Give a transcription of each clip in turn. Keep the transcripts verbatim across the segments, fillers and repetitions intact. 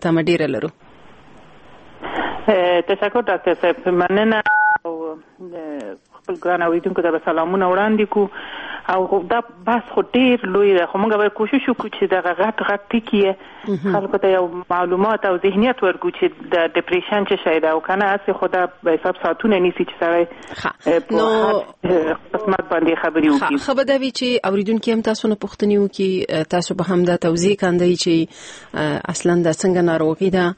تمه ډیره لرو. تشکر ډاکټر صاحب. مننه او خپل ګران اوریدونکو ته سلامونه وړاندې کو. او دا بس خو ډیر لوی ده، خو موږ به کوشش وکړو چې دا غټ غټ ټکی خلکو ته یو معلومات او ذهنیت ورکړو چې د ډیپریشن څه شی ده او کنه اصل خو دا به حساب ساتونه نیسي چې سره نو قسمت باندې خبرې وکړي. خبر دا وی چې اوریدونکو هم تاسو نه پوښتنه وکړي، تاسو به هم دا توضیح کاندئ چې اصلا دا څنګه ناروغي ده.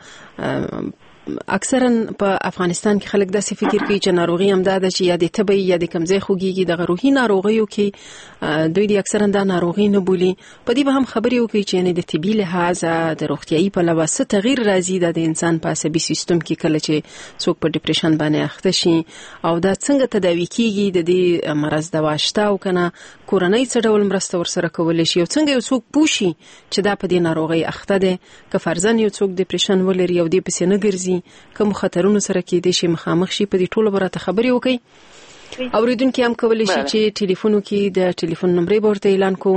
اکثرا په افغانستان کې خلک داسې فکر کوي چې ناروغي هم ده چې یا د تبې یا د کمزې خوږیږي، د روحي ناروغیو کې دوی د اکثرا دا ناروغي نه بولي. په دې به هم خبرې وکړي چې یعنی د طبي لحاظ د روغتيایي په لحاظ څه تغییر راځي د انسان په عصبي سیستم کې کله چې څوک په ډیپریشن باندې اخته شي او دا څنګه تداوی کیږي، د دې مرز دوا شته او کنه کورنۍ څه ډول مرسته ورسره کولای شي او څنګه یو څوک پوښي چې دا په دې ناروغي اخته ده. که فرضاً یو څوک ډیپریشن ولري او دې پسې نه ګرځي کوم خطرونو سره کې دي شي مخامخ شي، په دې ټولو برته خبرې وکړي. اوریدونکو هم کولای شي چې ټلیفونو کې د ټلیفون نمبر ورته اعلان کو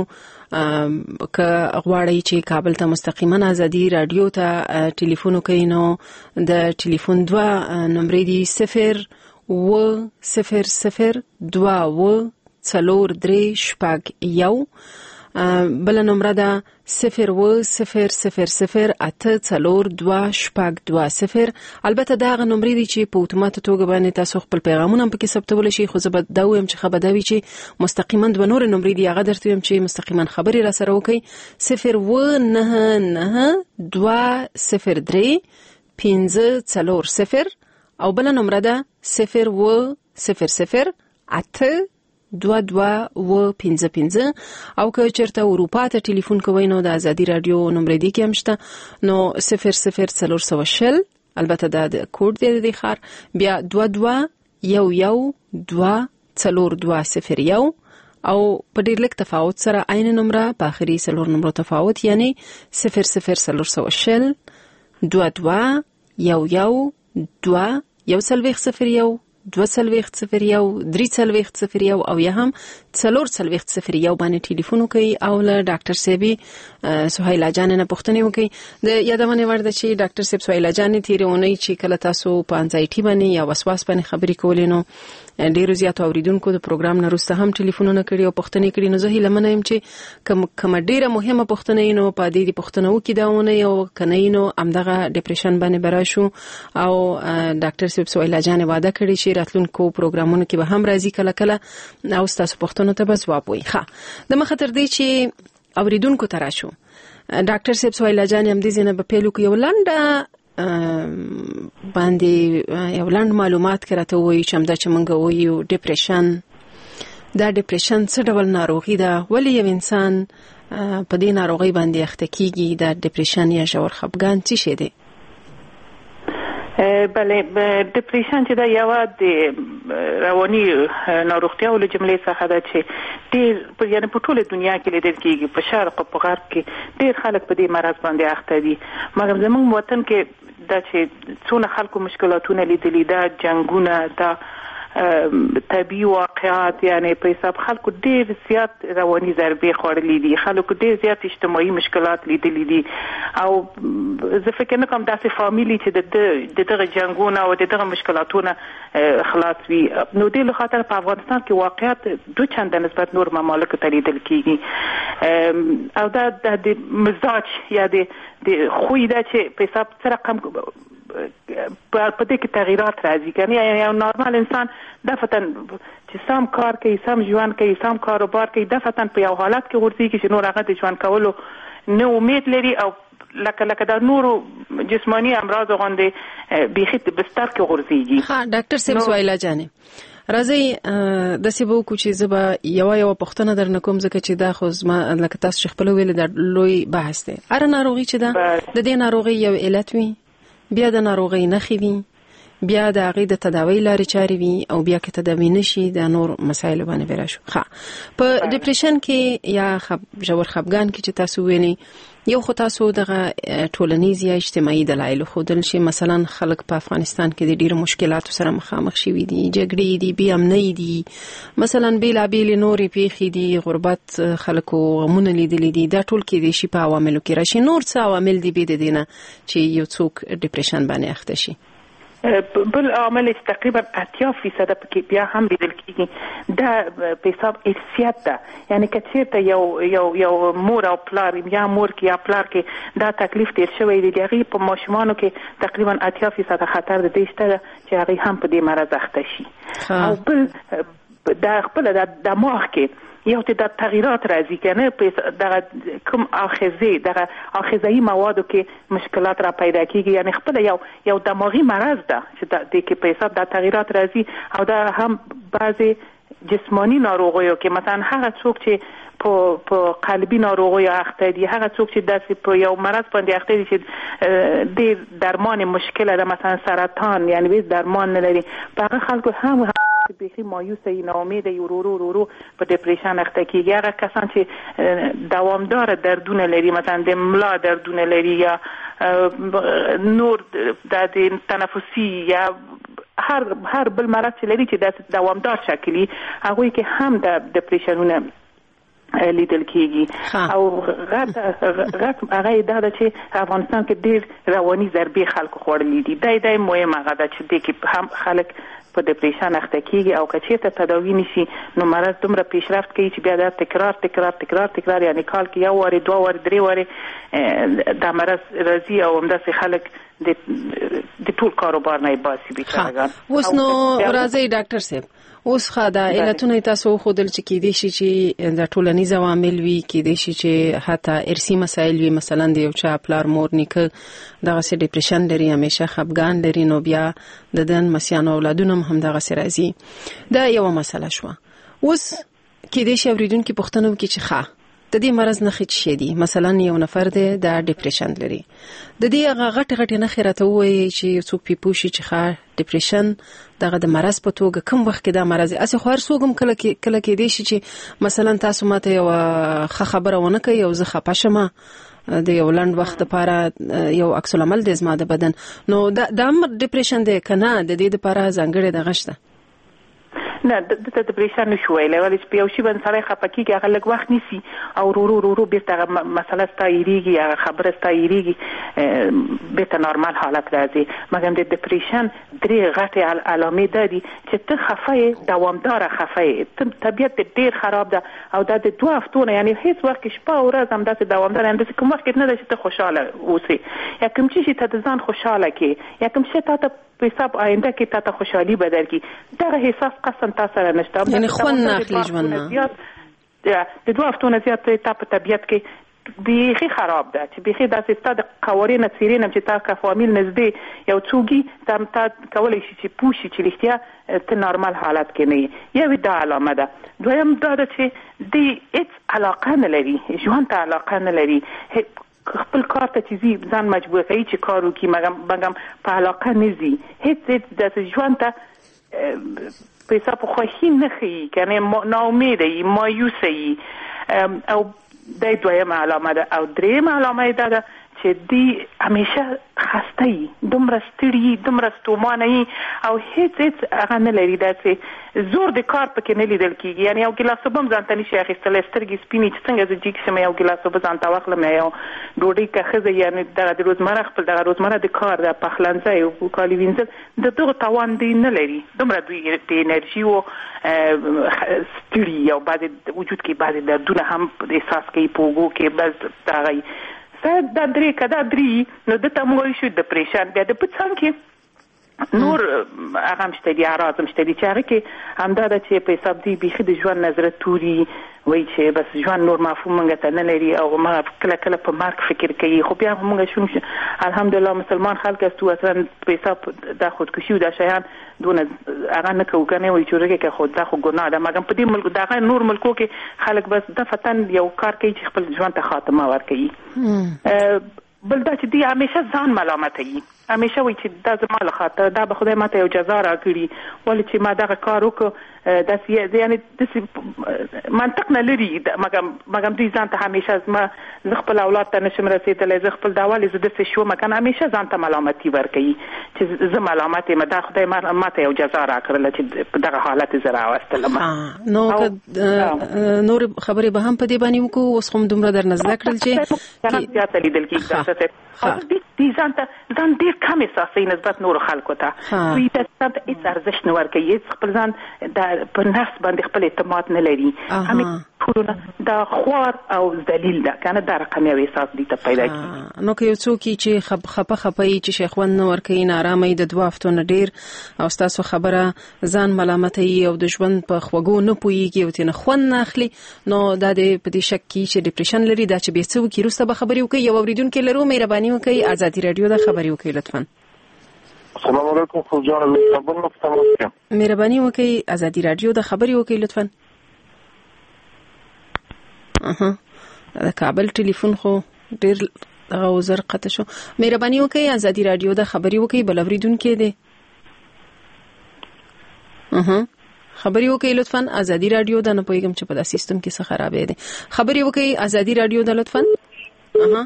که غواړئ چې کابل ته مستقیما ازادي رادیو ته ټلیفون وکړئ نو د ټلیفون دوه نمبر دي صفر و صفر صفر دوه و څلور درې شپږ یو، بل نمبر ده صفر و صفر صفر صفر اته څلور دوه شپږ دوه صفر. البته دا غو نمبر دي چې په اتومات توګه باندې تاسو خپل پیغامونه په کې ثبتول شي، خو زه به دا وایم چې خبر دا وی چې مستقیما د نور نمبر دي هغه درته وایم چې مستقیما خبري را سره وکي صفر و نه نه دوه صفر درې پنځه څلور صفر او بل نمبر ده صفر و صفر صفر اته دوا دوا و پنځه پنځه. او که چرته اروپا ته ټلیفون کوئ نو د ازادي رادیو نمبر دی کې هم شته نو صفر صفر څلور سوه شل، البته دا د کوډ دی د خار بیا دوا دوا یو یو دوا څلور دوا صفر یو او په ډیر لږ تفاوت سره عین نمبر په اخري څلور نمبر تفاوت یعنی صفر صفر څلور سوه شل دوا دوا یو یو دوا یو څلوېښت صفر یو دو څلوېښت صفر یو درې څلوېښت صفر یو او یا هم څلور څلوېښت صفر یو باندې ټلیفون وکړئ او له ډاکټر صاحب سهیلا جان نه پوښتنه وکړئ. د یادونه ورده چې ډاکټر صاحب سهیلا جان تیرونی چې کله تاسو په انزایټي باندې یا وسواس باندې خبرې کولې نو ډیرو زیات اوریدونکو د پروګرام نه وروسته هم ټلیفونونه کړي او پوښتنه کړي، نو زه هیله منم چې کوم کوم ډیره مهمه پوښتنه نو په دې پوښتنه وکړي داونه یو کنه نو امدغه ډیپریشن باندې براشو او ډاکټر صاحب سهیلا جان وعده کړي چې راتلونکو پروګرامونو کې به هم راځي کله کله او تاسو پوښتنو ته به ځواب وایي. ښه د مخه تر دې چې اوریدونکو ته راشو ډاکټر صاحب سهیلا جان هم دې زنه په پیلو کې یو لنډه باندې یو لاند معلومات کراته وایي چې همدا چې مونږ وایو ډیپریشن، دا ډیپریشن څه ډول ناروغي ده، ولې یو انسان په دې ناروغي باندې اخته کیږي، دا ډیپریشن یا ژور خپګان څه شي دی؟ بله ډیپریشن چې دا یو د رواني ناروغتیا له جملې څخه ده چې ډېر په یعنی په ټوله دنیا کې لیدل کېږي، په شرق او په غرب کې ډېر خلک په دې مرض باندې اخته دي. مګر زموږ وطن کې دا چې څونه خلکو مشکلاتونه لیدلي، دا جنگونه، دا طبي واقعات، یعنی په حساب خلکو ډېر زیات رواني ضربې خوړلې دي، خلکو ډېر زیات اجتماعي مشکلات لیدلي دي او زه فکر نه کوم داسې فامیلی چې د دغه جنگونه او دغه مشکلاتونه خلاص وي. نو دې له خاطر په افغانستان کې واقعیت دو چنده نسبت نور ممالک ته لیدل کېږي او دا د مزاج یا د خوی دا چې په حساب سره کم په دې کې تغیرات راځي. کنه یو نورمال انسان دفتن چې سم کار کوي، سم ژوند کوي، سم کاروبار کوي، دفتن په یو حالت کې ورځي چې نور هغه د ژوند کولو نه امید لري او لکه لکه د نورو جسمانی امراض غوندې بيخي بستر کې ورځيږي. ها ډاکټر صاحب سوایلا جانې راځي د سیبو کو چې زبا یو یو پښتنه درنه کوم ځکه چې دا خو زما لکه تاسو خپل ویل د لوی بحث دی. اره ناروغي چې دا د دې ناروغي یو علت وي، بیا د ناروغي نخې وي، بیا د هغې د تداوی لارې چارې وي او بیا که تداوی نشي د نور مسایلو باندې به راشو. ښه په ډپریشن کې یا خب ژور خفګان کې چې تاسو ویلي یو خو تاسو دغه ټولنیز یا اجتماعي دلایل ښودل شي، مثلا خلک په افغانستان کې د ډیرو مشکلاتو سره مخامخ شوي دي، جګړې دي، بې امنۍ دي، مثلا بېلابېلې نورې پیښې دي، غربت، خلکو غمونه لیدلي دي، دا ټول کېدای شي په عواملو کې راشي. نور څه عوامل دي بې د دې نه چې یو څوک ډپریشن باندې اخته شي؟ بل عامل چې تقریبا اتیا فیصد پکې بیا هم لیدل کېږي دا په حساب ارثیت ده. یعنی که چېرته یو یو یو مور او پلار یا مور کې یا پلار کې دا تکلیف تیر شوی دی، د هغې په ماشومانو کې تقریبا اتیا فیصد خطر د دې شته ده چې هغې هم په دې مرض اخته شي. او بل دا خپله د دماغ کې یو ته د تغییرات راځي کنه په دغه کوم اخیزه دغه اخیزه‌ای موادو کې مشکلات را پیدا کیږي، یعنی خپل یو یو دماغي مرض ده چې د کې په حساب د تغییرات راځي. او دا هم بعضی جسمانی ناروغیو کې مثلا هغه څوک چې په په قلبي ناروغیو اخته دي، هغه څوک چې داسې په یو مرض باندې اخته دي چې د درمان مشکل ده، مثلا سرطان یعنی به درمان نه لري، په هغه خلکو هم بیخی مایوسه ای ناامیده ای رو رو رو رو په ډپریشن اخته کیږي. هغه کسان چې دوامدار دردونه لري، مثلا د ملا دردونه لري یا نور د تنفسي یا هر هر بل مرض چې لري چې د دوامدار شکلی، هغه کې هم د ډپریشنونه لیدل کیږي. او غټ غټ هغه دا چې افغانستان کې ډیر رواني ضربې خلکو خوړلې دي. دا د مهمه هغه ده چې د کې هم خلک په ډپریشن اخته کیږي او که چېرته تداوی نشي نو مرض دومره پیشرفت کوي چې بیا دا تکرار تکرار تکرار تکرار یعنی کال کې یو واري دوه واري درې واري دا مرض راځي او همداسې خلک د د ټول کاروبار نه باسي بیچارهګان. اوس نو راځي ډاکټر صاحب، اوس خا دا علتونه تاسو خودل چې کېدې شي چې د ټولنیز عوامل وي، کېدې شي چې حتی ارثي مسایل وي، مثلا د یو چا پلار مور نیکه دغه سي ډپریشن لري، همیشه خفګان لري، نو بیا د دن مسیان اولادونه هم دغه سي راځي. دا یو مسله شو. اوس کېدې شي اوریدونکو پوښتنه وکړي چې ښه د دې مرض نښې څه دي؟ مثلا یو نفر دی د ډپریشن لري، د دې هغه غټ غټ نښې راته ووایي چې یو څوک پې پوه شي چې ښه ډپریشن دغه د مرض په توګه کوم وخت کې دا مرض اسې خو هر څوک هم کله کله کېدای شي چې مثلا تاسو ماته یوه ښه خبره ونه کوئ او زه خفه شمه د یو لنډ وخت لپاره یو عکس العمل دی زما د بدن، نو دا هم ډپریشن دی که نه د دې دپاره ځانګړې دغه شته؟ نه د ته ډپریشن نشو ویلی، ولې چې په یو شي باندې سړی خفه کېږي هغه لږ وخت نیسي او ورو ورو ورو بېرته هغه مسله ستا هېرېږي، هغه خبره ستا هېرېږي، بېرته نارمل حالت راځي. مګر د ډپریشن درې غټې علامې دا دي چې ته خفه یې، دوامداره خفه یې، طبیعت دې ډېر خراب ده او دا د دوه هفتو نه یعنې هېڅ وخت کې شپه او ورځ همداسې دوامداره، همداسې کوم وخت کې نه ده چې ته خوشحاله اوسې یا کوم څه چې ته د ځان خوشحاله کړې یا کوم څه تا ته په حساب آینده کې تا ته خوشحالي به درکړي، دغه احساس قسم تا سره نشته. یعنی خوند نه اخلي ژوند نه، د دوه هفتو نه زیات تا په طبیعت کې بیخي خراب ده چې بیخي داسې ستا د قوارې نه څیرې نه چې تا که فامیل نږدې یو څوکي تا تا کولی شي چې پوه شي چې رښتیا ته نارمل حالت کې نه یې. یوې دا علامه ده. دویم دا ده چې دی هېڅ علاقه نه لري، ژوند ته علاقه نه لري، خپل کار ته چې ځي ځان مجبور کوي چې کار وکړي مګم په علاقه نه ځي، هېڅ هېڅ داسې ژوند ته په حساب خوښي نه ښیي، کنې ناامیده یي، مایوسه یي. او دا دویمه علامه ده. او درېیمه علامه یې دا ده چې دی همیشه خسته یي، دومره ستړي یي، دومره ستومانه یي او هېڅ هېڅ هغه نه لري، داسې زور د کار پکې نه لیدل کېږي. یعنې یو ګیلاس اوبه هم ځان ته نشي اخیستلی، سترګې سپینې چې څنګه زه جګ شم یو ګیلاس اوبه ځان ته واخلم یا یو ډوډۍ که ښځه یعنې دغه د روزمره خپل دغه روزمره د کار د پخلنځی او کالي وینځل د دغه توان دی نه لري، دومره دوی د انرژي و ستړي او بعضې وجود کې بعضې دردونه هم احساس کوي په اوږو کې، بس دغه دا درې که دا درې نو دته موږ وایو شو ډپریشن. بیا د په څنګ کې نور هغه هم شته دي، اعراض هم شته دي چې هغه کې همدا ده چې په حساب دی بیخي د ژوند نظره توري وایي چې بس ژوند نور مفهوم موږ ته نه لري او موږ کله کله په مرګ فکر کوي. خو بیا هم موږ شو الحمدلله مسلمان خلک استو اصلا په حساب دا خودکشي او دا شیان دونه هغه نه کوو، کنه وایي چې ورګه کې خود دا خو ګناه ده. مګر په دې ملک دغه نور ملکو کې خلک بس د فتن یو کار کوي چې خپل ژوند ته خاتمه ورکوي. بل دا چې دی همیشه ځان ملامتوي، همیشه وایي چې دا زما له خاطر دا به خدای ماته یو جزا راکړي، ولې چې ما دغه کار وکړ. داسې یعنې داسې منطق نه لري، مګم دوی ځان ته همیشه زما زه خپل اولاد ته نشم رسېدلی، زه خپل دا ولې زه داسې شوم، کنه همیشه ځان ته ملامتي ورکوي چې زه ملامت یم، دا خدای ماته یو جزا راکړله چې په دغه حالت زه راوستلم. نو نور خبرې به هم په دې باندې وکړو، اوس هم دومره درنه زده کړل چې زیاته لیدل کېږي ډاکټر صاحب. دوی ځان ته ځان ډېر کم احساسوي نسبت نورو خلکو ته، دوی ته ځان ته هېڅ ارزښت نه ورکوي، هېڅ خپل ځان په نفس باندې خپل اعتماد نه لري، ټولونه دا خوار او ذلیل ده، کنه دا رقم یو احساس دي ته پیدا کیږي. نو که یو څوک چې خپه خپه یي چې شیخوند نه ورکوي، نارامه د دوه هفتو نه ډېر، او ستاسو خبره ځان ملامتوي او د ژوند په خوږو نه پوهېږي او ترې خوند نه اخلي، نو دا د په دې شک کې چې ډیپریشن لري، دا چې بیا څه وکړي، وروسته به خبرې وکړي. یو اورېدونکی لرو، مهرباني وکړئ ازادي راډیو د خبرې وکړئ لطفا. السلام علیکم خوجان مستمع، مهرباني وکړئ ازادي راډیو د خبرې وکړئ لطفا. اها د کابل ټلیفون خو ډیر دغه وزر قطع شو. مهرباني وکړئ ازادي راډیو د خبرې وکړئ، بل اوریدونکو دی. اها خبرې وکړئ لطفا ازادي راډیو د، نه پوهیږم چې په دا سیستم کې څه خرابې دي. خبرې وکړئ ازادي راډیو د لطفا. اها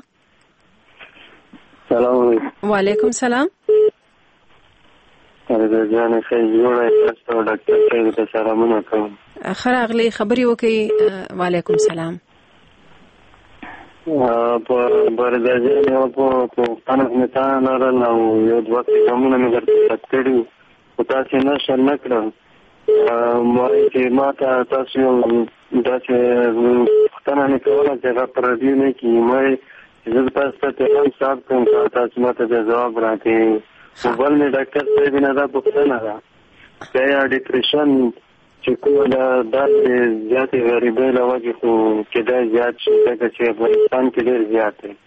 سلام علیکم. وعلیکم سلام. ارزه جان خیر جوړه تاسو ډاکټر صاحب ته سلامونه کوم. خراغلی خبرې وکړئ. وعلیکم سلام. په برزاجان یو په پښتنه متان لرل او یو دوه کومونه مې درته کړی او تاسو نه شر نه کړم. ما چې ما ته تاسو دا چې پښتنه نه کوله چې را پر دې نه کی مې زه تاسو ته هم صاحب کوم تاسو ماته جواب راکړئ. بل مې ډاکټر صاحب نه دا پښتنه ده دا ډیپریشن چې کومه دا زیاتې غریبۍ له وجې خو کېدای زیات شي ځکه چې افغانستان کې ډېر زیات دی.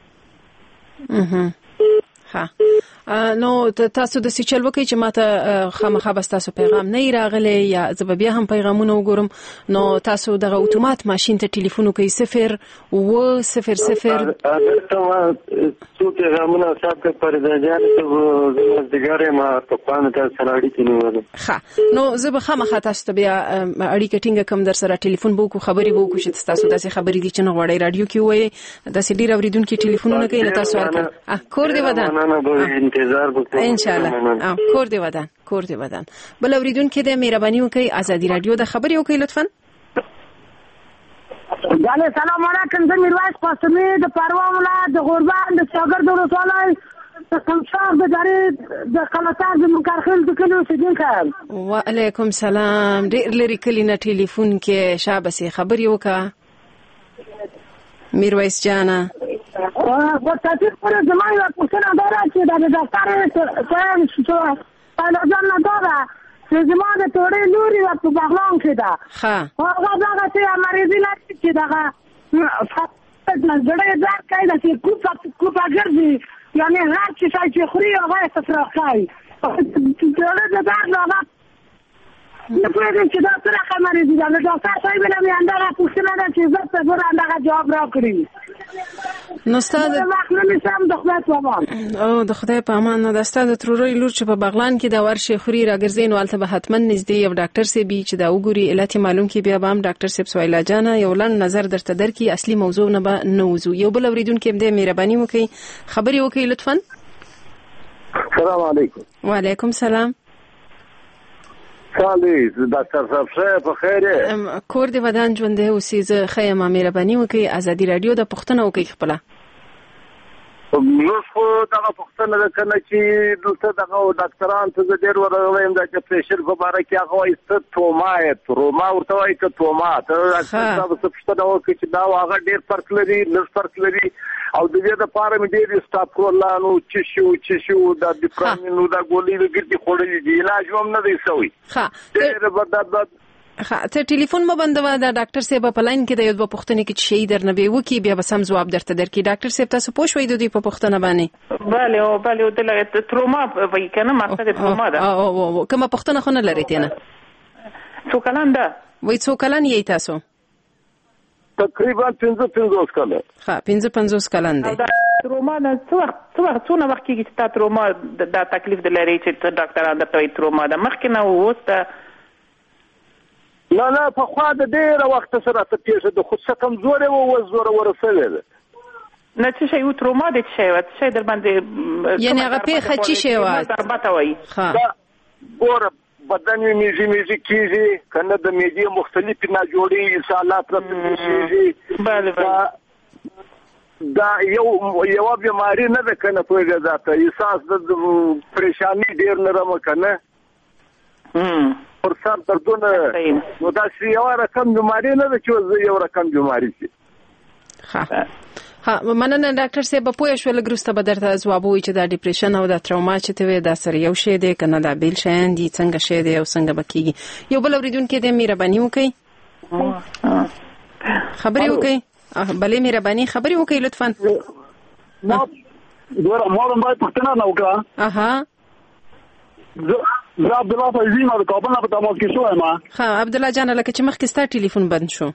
ها نو تاسو د سچل وکي چې ماته خامخا بس تاسو پیغام نه راغلی یا زه بیا هم پیغامونه وګورم، نو تاسو دغه اتومات ماشين ته ټلیفون کوي صفر و صفر صفر ته څو پیغامونه صاحب ته پر ځان ته زګاره ما په پانه ته سره اړیکې نیولې. ښه نو زه به خامخا تاسو ته بیا اړیکه ټینګه کوم، در سره ټلیفون به وکړو، خبرې به وکړو چې تاسو داسې خبرې دي چې نه غواړئ رادیو کې وایي، داسې ډېر اوریدونکي ټلیفونونه کوي نو تاسو ورکړئ. کور دی ودان انتظار وکړم ان شاء الله. کور دی ودان کور دی ودان. بل اوریدونکو دې مهرباني وکړئ ازادي راډیو د خبرې وکړئ لطفا. جانه سلام علیکم، زه میرویس قاسمی د پروا ولایت د غوربند د شاګرد ولسوالۍ د کمشار د جری د قلاتار د منکرخیل د کلو اوسیدونکی. وعلیکم سلام. ډېر لري کلی نه ټلیفون کې شابسي خبرې وکړه میرویس جانه. و تاسو پر زمای و پوښتنه داره چې د ډاکټر صاحب څه پایلوجان نه داره چې زما د توړې لوري و په بغلان کې ده. ښه هغه هغه چې مریضي نه چې دغه زړه ځار کوي د چې کوپا کوپا ګرځي، یعنی هر څه چې خوري هغه ستاسو کوي زړه ځار نه هغه نه پوهېږم چې دا څه رقم مریضي ده. د ډاکټر صاحب نه مې همدغه پوښتنه ده چې زه ته ګوره همدغه جواب راکړي. نو ستاسو او د خدای په امان نه، د ستاسو تروري لور چې په بغلان کې د ورشي خوري راګرځي نو البته به حتما نږدې یو ډاکټر سیبي چې دا وګوري علت معلوم کی، بیا به هم ډاکټر سیب سویلا جانا یو لن نظر درته درکې اصلي موضوع نه به نوځو. یو بل اوریدونکو دې مهرباني وکړي خبري وکړي لطفا. السلام علیکم. وعلیکم سلام. خالي ډاکټر صاحب شه په خیره کور دی ودان ژوند دی اوسې زه خیمه مهرباني وکړي ازادي راډیو د پښتنه وکړي خپل. نو خو دا پښتنه کنه چې دلته دغه ډاکټران ته ډېر ورغلم دا چې پريشر په باره کې هغه ایست تومای تروما ورته وایي ته توما ته ډاکټر څه پښتنه وکړي چې دا هغه ډېر فرق لري نه فرق لري او د دې لپاره مې ډېر سټاپ کولانو چې شو چې شو د ډیپرامینو دا ګولې وګړي خورلې دي علاج هم نه دی سوی. ها ډېر بدد ها ته ټلیفون مو بندوه د ډاکټر صاحب په لاین کې د یو په پښتنه کې شي درنه به وکی بیا به سم جواب درته درکې. ډاکټر صاحب تاسو پوه شوي د دې په پښتنه باندې؟ bale او bale او د تروما وای کنه ماته تروما ده او او کومه پښتنه خو نه لري تنه څو کلان ده وای څو کلان یې تاسو؟ تقریبا پنځه پنځوس کاله. ها پنځه پنځوس کلان دی. تروما د څو وخت څو وخت څو وخت کېږي چې تا تروما دا تکلیف د لري چې ډاکټران درته وایي تروما ده مخکې نه اوس ته نه نه پخوا د ډېره وخته سره ته پېښه ده خو څه کمزورې وه اوس زوروره شوې ده نه څه شی و تروما دی څه شی وه څه شی در باندې یعنې هغه پېښه څه شی وه ضربه ته وایي ګوره بدن یې میزي میزي کېږي که نه د معدې مختلفې ناجوړې اسهالات راته پېښېږي دا یو یوه بیماري نه ده که نه پوهېږه دا ته احساس د پریشاني ډېر لرم که نه پر سر دردونه نو داسې یوه رقم بیماري نه ده چې یو رقم بیماري شي ها مننه ډاکټر صاحب پوه شو لږ وروسته به درته ځواب ووایي چې دا ډیپریشن او دا تروما چې ته وایې دا سره یو شی دی که نه دا بېل شیان دي څنګه شی دی او څنګه به کېږي یو بل اورېدونکی دی مهرباني وکړئ خبرې وکړئ بلې مهرباني خبرې وکړئ لطفا ما ګوره ما هم باید پوښتنه نه وکړه اها زه عبدالله فیضي یم د کابل نه په تماس کې شوی یم ښه عبدالله جانه لکه چې مخکې ستا ټلیفون بند شو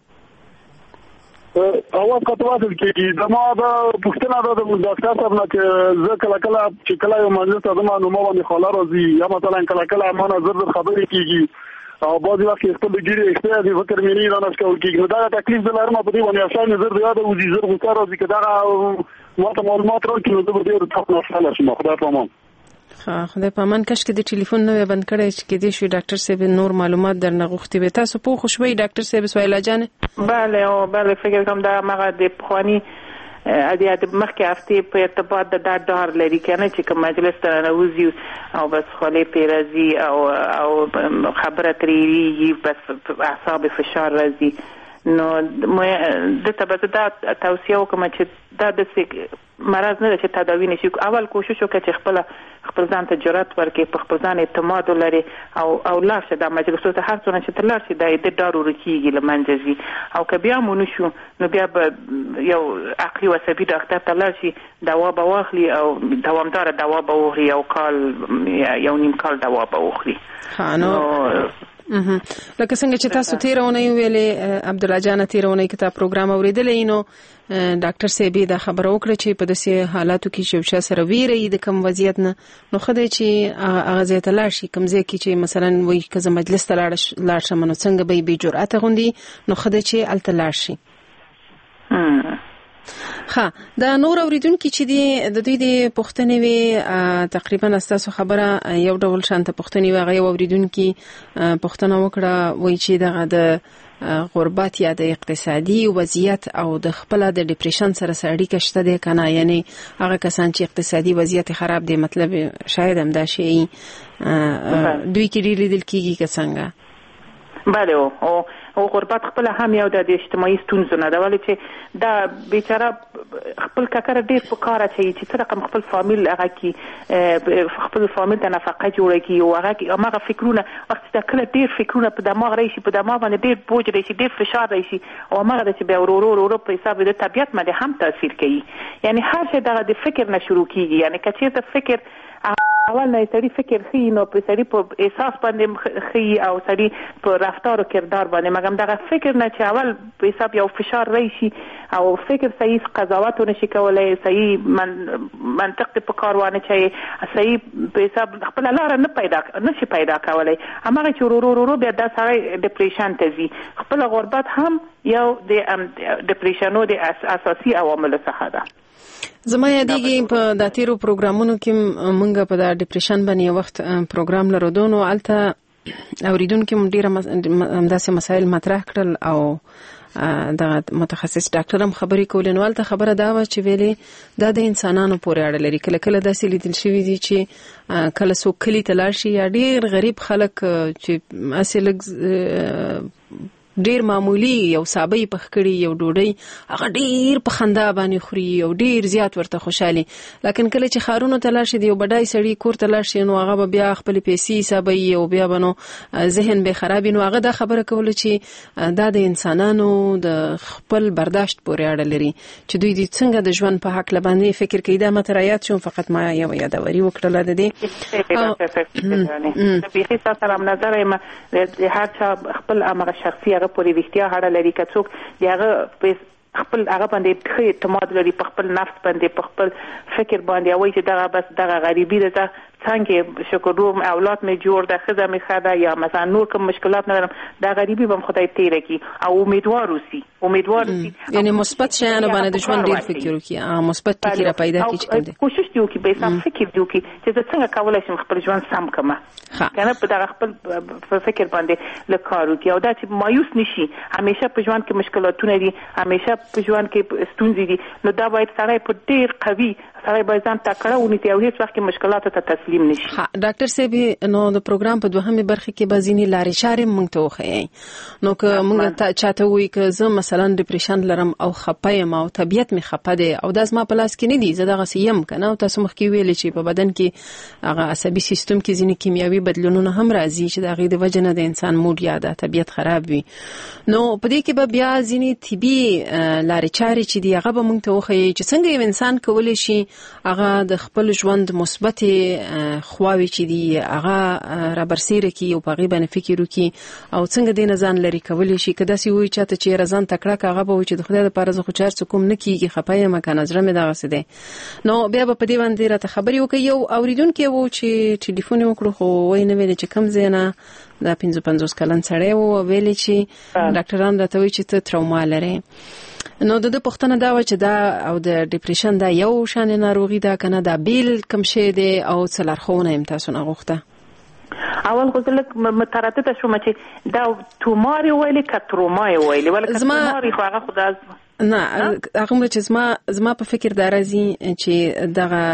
اواز قطع واصل کېږي زما دا پوښتنه ده د ډاکټر صاحب نه چې زه کله کله چې کله یو مجلس ته ځم نو ما باندې خوله راځي یا مثلا کله کله ما نه زر زر خبرې کېږي او بعضې وخت کې خپل د ګیرې احتیا دي فکر مې نه رانه کول کېږي نو دغه تکلیف زه لرم په دې باندې افشار مې زر د یاده وځي زر غوسه راځي که دغه ما ته معلومات راکړي نو زه به ډېر تاپ نه خوشحاله شم خدای په امان ها خدای په امان کش کې د ټلیفون نه بند کړی چې کېدای شي ډاکټر صاحب نور معلومات درنه غوښتي وي تاسو پوه خو شوئ ډاکټر صاحب سهیلا جانې بله او بله فکر کوم دا هغه د پخواني د مخکې هفتې په ارتباط د دا ډار لري که نه چې که مجلس ته رانوځي او بس خولې پرې راځي او او خبره ترې ویږي بس اعصاب فشار راځي نو دته به دا توصیه وکړم چې دا داسې مرض نه ده چې تداوي نشي اول کوشش وکړه چې خپله خپل ځان ته جرأت ورکړي په خپل ځان اعتماد ولري او او لاړ شه دا مجلسو ته هر څومره چې ته لاړ شي دا د ډار ورکېږي له منځه ځي او که بیا مو نه شو نو بیا به یو عقلي و عصبي ډاکټر ته لاړ شي دوا به واخلي او دوامداره دوا به وخوري یو کال یو نیم کال دوا به وخوري لکه څنګه چې تاسو تیر اونۍ ویلې عبدالله جان تیر اونۍ کې تا پروګرام اوریدلې نو ډاکټر صاحب دا خبره وکړه چې په داسې حالاتو کې چې شاو سره ویری د کم وضعیت نه نو خدای چې هغه ځای ته لاړ شي کوم ځای کې چې مثلا وایي که زه مجلس ته لاړ شم نو څنګه به یې بې جرأته غوندي نو خدای چې هلته لاړ شي ها دا نور اوریدونکي چې دي د دوی د پوښتنې وي تقریبا تاسو خبره یو ډول شانته پوښتنې وي هغه یو اوریدونکي پوښتنه وکړه وایي چې دغه د غربت یا د اقتصادي وضعیت او د خپل د ډیپریشن سره اړیکه شته ده کنه یعنی هغه کسان چې اقتصادي وضعیت خراب دي مطلب شاید هم دا شي دوی کې ډېر لیدل کېږي که څنګه بله او او غربت خپل هم یو د اجتماعي ستونزو نه ده ولې چې دا بیچاره خپل ککر ډېر په کار اچوي چې څه رقم خپل فامیل هغه کې خپل فامیل ته نفقه جوړه کړي او هغه هماغه فکرونه وخت چې کله ډېر فکرونه په دماغ راشي په دماغ باندې ډېر بوج راشي ډېر فشار راشي او هغه چې بیا ورو ورو ورو په حساب د طبیعت باندې هم تاثیر کوي یعنی هر شی دغه د فکر نه شروع کیږي یعنی که چېرته فکر اول نه سړي فکر خي نو په سړي په احساس باندې خي او سړي په رفتار او کردار باندې مګم دغه فکر نه چې اول په حساب یو فشار راشي او فکر صحیح قضاوت نشي کولای صحیح من منطق په کار وانه چي صحیح په حساب خپل لار نه پیدا نشي پیدا کولای هغه چې ورو ورو بیا د سړي ډیپریشن ته ځي خپل غربت هم یو د ډیپریشنو د اساسي عوامل څخه ده زما یادېږي په د تیرو پروګرامونو کې مونږ په د ډیپریشن باندې وخت پروګرام لرو نو الته اوریدونکو مونږ ډیره همداسې مسایل مطرح کړل او د متخصص ډاکټر هم خبرې کولې نو الته خبره دا و چې ویلې دا د انسانانو پورې اړه لري کله کله داسې لیدل شوي دي چې کله څوک کلي ته لاړ شي یا ډېر غریب خلک چې هسې لږ ډیر معمولی یو سابه پخ کړي یو ډوډۍ هغه ډیر په خندا باندې خوري او ډیر زیات ورته خوشحالي لکه کله چې خارونو ته لاړ شي دی یو بډای سړی کور ته لاړ شي نو هغه بیا خپل پیسې حسابي او بیا بنو ذهن به خرابي نو هغه دا خبره کوله چې دا د انسانانو د خپل برداشت پورې اړه لري چې دوی د څنګه د ژوند په حق لبانې فکر کوي دا متریات شوم فقط ما یو یادوري وکړه د دې په هیڅ سلام نظر ما هر چا خپل امر شخصي پورې وختیا هړه لري که څوک دغه خپل هغه باندې ښه اعتماد لري په خپل نفس باندې په خپل فکر باندې وایي چې دا بس دا غریبي ده څنګه شکر روم اولاد می جوړ ده خزه می خدا یا مثلا نور کوم مشکلات ندارم دا غریبي بم خدای تیره کی او امیدوار اوسي امیدوار اوسي یعنی مثبت شایانه باندې د ژوند ډیر فکر وکي مثبت فکر پیدا کی چې کوم کوشش دیو کی به سم فکر دیو کی چې څنګه کولای شم خپل ژوند سم کما کنه په دا خپل فکر باندې لکارو کی او دا چې مایوس نشي همیشه په ژوند کې مشکلاتونه دي همیشه په ژوند کې ستونزې دي نو دا باید سړی په ډیر قوي سړی باید ځان تکړه ونیسي او هیڅ وخت مشکلاتو ته تسلیم نشي. ها ډاکټر صاحب نو د پروګرام په دوهمه برخه کې بازینی لارې چارې مونږ ته وخی نو که مونږ ته چاته وی که زه مثلا ډیپریشن لرم او خپایم او طبيعت می خپه ده او د زما په لاس کې نه دي زه دغه سیم کنه او تاسو مخکې ویل چې په بدن کې هغه عصبي سیستم کې ځینې کیمیاوي بدلونونه هم راځي چې د غي د وجنه د انسان موډ یا د طبيعت خراب وي نو په دې کې به بیا ځینې طبي لارې چارې چې دی هغه به مونږ ته وخی چې څنګه یو انسان کولی شي هغه د خپل ژوند مثبت خواوي چې دی هغه را برسیره کی او په غي باندې فکر وکي او څنګه د نزان لري کولی شي کدا سی وي چاته چې رضان تکړه کاغه به چې د خدای لپاره زه خو چار څوک نه کیږي خپای مکان نظر مې دغه څه ده نو بیا په دې باندې راته خبري وکي یو اوریدونکو وو چې ټلیفون وکړو خو وای نه ویل چې کم زینه دا پنځه پنځوس کلن سړی وو ویل چې ډاکټران راته وی چې ته تروما لري نو د پښتنه دا و چې دا او د ډیپریشن دا یو شان ناروغي ده کنه دا بیل کم شي دي او څلرخونه هم تاسو نه غوښته اول غوښتل مترادف شوم چې دا توماري ویلي کترومای ویلي ولکه توماري خو هغه خدای نه هغه چې زما زما په فکر دا راځي چې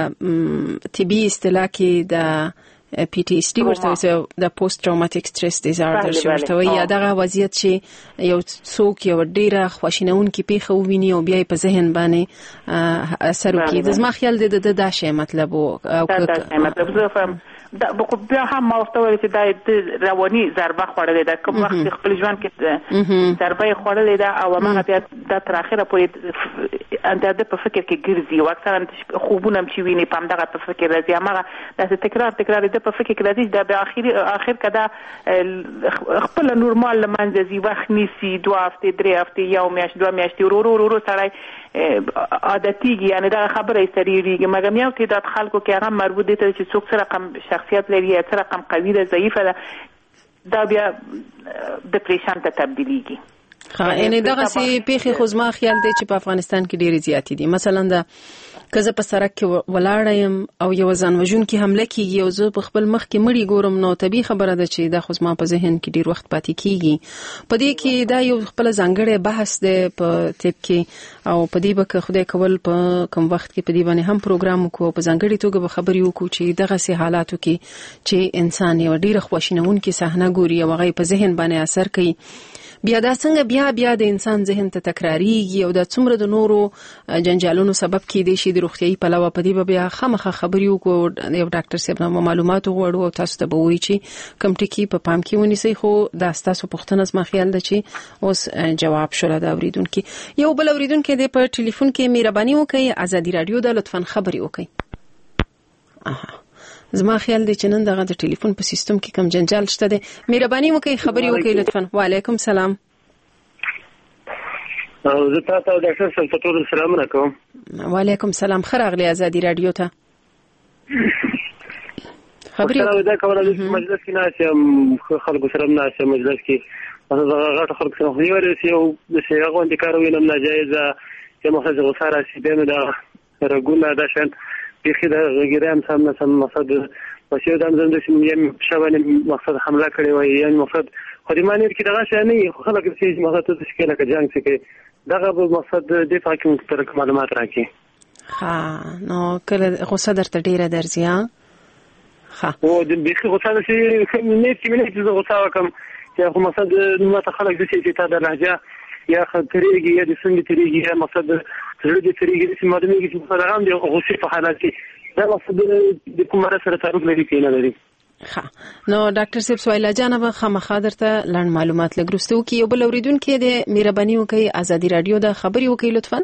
دغه طبي اصطلاح کې د پی ټی اس ډي ورته د پوسټ ټراوماتیک سټرس ډیزارډر چې ورته یا دغه وضعیت چې یو څوک یو ډیره خواشینونکې پیښه وویني او بیا په ذهن باندې اثر وکړي د زما خیال د د دا شی مطلب او مطلب زه فهم دا بیا هم ماوستوي چې دا رواني ضربه خوړلې ده کوم وخت خپل ژوند کې ضربه خوړلې ده او هغه بیا د تر اخره پورې اندازه په فکر کې ګرځي او اکثرا خوبونه چې ویني په همدغه په فکر راځي هغه د تکرار تکرار د په فکر کې راځي دا به اخیری اخر کدا خپل نورمال لمنځي وخت نيسي دوه هفته درې هفته یو میاشت دوه میاشتې ورو ورو ورو سره عادتيږي یعنی دا خبره سریریږي مګر یو کې د خلکو کې هغه مربوط دي چې څوک سره کم شخصیت لري یا سره کم قوي ده ضعیفه ده دا بیا ډیپریشن ته تبدیلیږي ها یعنی دغه سي پیخي خو زما خیال دی چې په افغانستان کې ډېری زیات دي مثلا دا کزه په سرک کې ولاړم او یو ځان وژون کې حمله کیږي او زه په خپل مخ کې مړی ګورم نو طبي خبره ده چې دا خو زما په ذهن کې ډیر وخت پاتې کیږي په دې کې دا یو خپل ځانګړی بحث دی په طب کې او په دې به خدای کول په کم وخت کې په دې باندې هم پروګرام وکړو په ځانګړي توګه به خبري وکړو چې دغه سي حالاتو کې چې انسان یو ډیر خوشینونکې صحنه ګوري او هغه په ذهن باندې اثر کوي بیا دا څنګه بیا بیا د انسان ذهن ته تکراریږي او د څومره د نورو جنجالونو سبب کېدی شي د روغتيایي پلوه په دې بیا خامخا خبري وکړو یو ډاکټر صاحب نو معلومات غوړو او تاسو ته به وایي چې کم ټکی په پام کې ونیسئ خو دا تاسو پوښتنه زما خیال ده چې اوس جواب شول دا اوریدونکو یو بل اوریدونکو د په ټلیفون کې مهرباني وکړئ ازادي رادیو د لطفاً خبري وکړئ اها زما خیال دی چې نن دغه د ټلیفون په سیستم کې کم جنجال شته دی مهرباني وکړئ خبري وکړئ لطفاً وعلیکم سلام او زه تاسو د ډاکټر صاحب ته ټول سلام علیکم وعلیکم سلام خراغلی ازادي رادیو ته خبري وکړئ دا کومه د مجلس کې ناسم خلکو سره ناسم مجلس کې هغه غټ خلک سره خو یو ورسې او د شیغه غونډه کار وینم ناجایزه چې مخه غوساره شي به دا رګونه دا شان بخي دا غیرام سم سم مقصد وشي دا زم د سیمیم شوان مقصد حمله کړي وای یعنی مقصد خو دې معنی کې دغه شی نه خو خلک چې مقصد ته شکل کې جنگ څخه دغه به مقصد د فاکم تر معلومات راکې ها نو کله غوسه درته ډیره درځي ها او د بخي غوسه شي نه چې نه چې غوسه وکم چې خو مقصد نو ته خلک د چې ته د لهجه یا خطرېږي یا د څنګه ترېږي یا مقصد زړه دې ترېږي چې ماده مې چې په هغه د غوسې په حالت کې دا مقصد د کومه سره تعلق لري کې نه لري ها نو ډاکټر صاحب سویلا جانب خامخا درته لاند معلومات لګرستو کې یو بل اوریدونکو د مهرباني وکړئ ازادي رادیو د خبري وکړئ لطفاً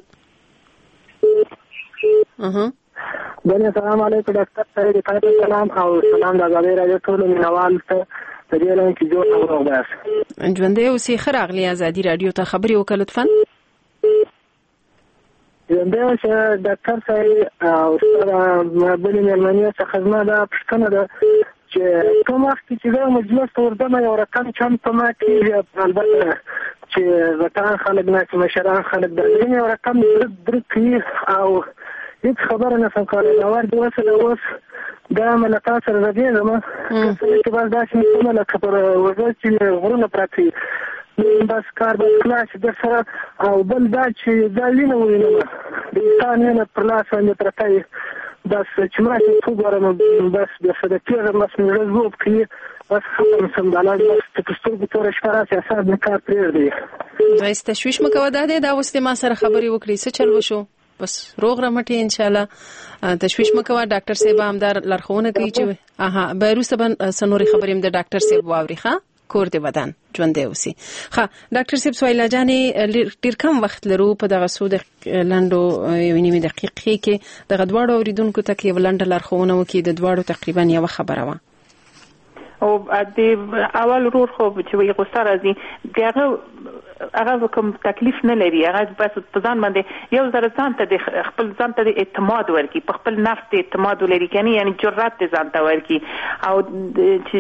اها بله السلام علیکم ډاکټر صاحب تاسو سلام او سلام د ازادي رادیو ټول مینوال ته په دې لاره کې جوړ او راغلاس ژوندې اوسې خراغلی ازادي رادیو ته خبري وکړئ لطفاً بیا چې ډاکټر صاحب او استاد بلې مېرمنې څخه زما دا پوښتنه ده چې کوم وخت چې زه مجلس ته ورځم یو رقم چم په ما کېږي، البته چې غټان خلک نه چې مشران خلک د ځینې یو رقم درک کوي او هیڅ خبره نه شم کولی. باور دې وسله اوس دا مې له تا سره غږېږم چې بس داسې مې کومه لکه پر وزر چې غرونه پراته وي، بس کار به خلاص در سره. او بل دا چې دا وینه ووینم د انسان وینه پر لاس باندې پرته وي، بس چې ما چې وګورم بس بیا څه د کېږم، بس مې زړه ذوب کوي، بس ختم شم د علاج، بس چې په سترګو توره شپه راشي اعصاب مې کار پرېږدي. دایس تشویش مه کوه، دا دی دا اوس دې ما سره خبرې وکړې څه چل وشو، بس روغ رمټې انشاءالله. تشویش مه کوه، ډاکټر صاحب هم دا لارښوونه کوي چې اها به وروسته به څه نورې خبرې هم د ډاکټر صاحب واوري. ښه کور دې ودان ژوندی اوسي. ښه ډاکټر صاحب سویلا جانې ډېر کم وخت لرو په دغه څو لنډو یوې نیمې دقیقې کې دغه دواړو اورېدونکو ته یوه لنډه لارښوونه وکړي، د دواړو تقریبا یوه خبره وه. او د اول ورور خو چې وي غوسه راځي د هغه هغه کوم تکلیف نه لري، هغه بس په ځان باندې یو ځل ځان ته د خپل ځان ته د اعتماد ورکړي، په خپل نفس د اعتماد ولري، کني یعنی جرأت ځان ته ورکړي او چې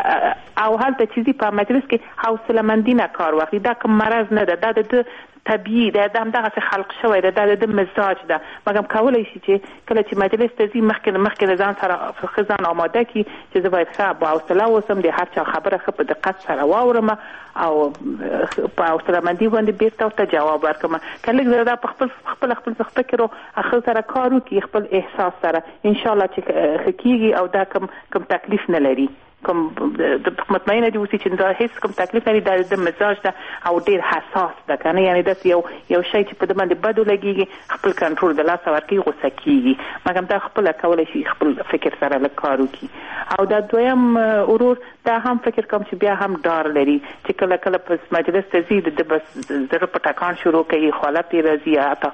او هلته چې په مجلس کې حوصله مندي نه کار واخلي. دا کوم مرض نه ده، دا د طبيعي ده، دا همدغه څه خلق شوی ده، دا د مزاج ده. مګم کولای شي چې کله چې مجلس ته ځي مخکې مخکې ځان سره خزان آماده کی چې زه باید ښه با حوصله اوسم، د هر چا خبره ښه په دقت سره واورم او په حوصله مندي باندې بیرته ورته جواب ورکړم. کله چې دا په خپل خپل خپل فکر او خپل سره کار وکړي، خپل احساس سره ان شاء الله چې حقيقي او دا کم کم تکلیف نه لري، کوم د مطمئنه دي اوسې چې دا هیڅ کوم تکلیف لري، دا د مزاج ده او ډیر حساس ده، کنه یعنی دا یو یو شی چې په دې باندې بدو لګيږي خپل کنټرول د لاس ورکی غوسه کیږي. مګم دا خپل کولای شي خپل فکر سره لکارو کی. او دا دویم اورور دا هم فکر کوم چې بیا هم ډار لري چې کله کله په مجلس ته زی د بس زره پټکان شروع کوي، حالت راځي اته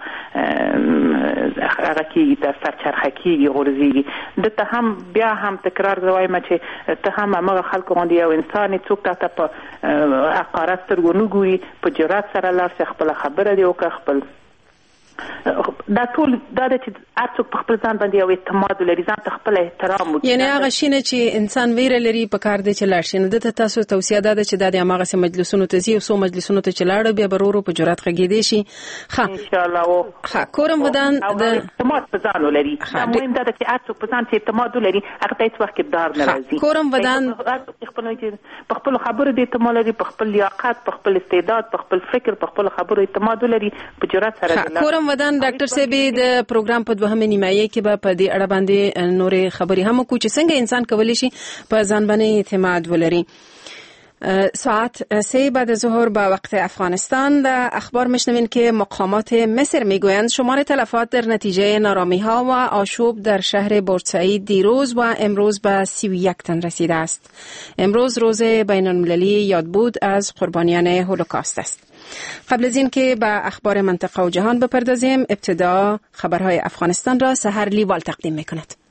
هغه کی د سرچرخه کیږي غورځي. د ته هم بیا هم تکرار زوایم چې ته هم هغه خلکو باندې یو انسان څوک ته په حقارت سترګو ګوري، په جرأت سره لار خپل خبره دی او خپل دا ټول دا چې اڅوک په خپل ځان باندې یو اعتماد لري، ځان ته خپل احترام وکړي. یعنی هغه شینه چې انسان ویره لري په کار دی چې لاړ شي. نو د تاسو توصیه ده چې د هغه سم مجلسونو ته ځي او سو مجلسونو ته چلاړ بیا برورو په جرأت غږیدي شي. ښه ان شاء الله. او ښه کورم ودان د اعتماد په ځان ولري. مهم ده چې اڅوک په ځان چې اعتماد ولري، هغه ته هیڅ وخت دار نه راځي. کورم ودان په خپل خبرو د اعتماد لري، په خپل لیاقت، په خپل استعداد، په خپل فکر، په خپل خبرو اعتماد ولري، په جرأت سره. کورم ودان ډاکټر به د پروګرام په دوهمه نیمایي کې به په دې اړه باندې نورې خبرې هم وکړو چې څنګه انسان کولی شي په ځان باندې اعتماد ولري. ساعت سه بعد ظهر به وقت افغانستان در اخبار میشنوین که مقامات مصر میگویند شمار تلفات در نتیجه نارامی ها و آشوب در شهر بورسعید دیروز و امروز به سی و یک تن رسیده است. امروز روز بین المللی یادبود از قربانیان هولوکاست است. قبل از این که به اخبار منطقه و جهان بپردازیم، ابتدا خبرهای افغانستان را سحر لیوال تقدیم میکند.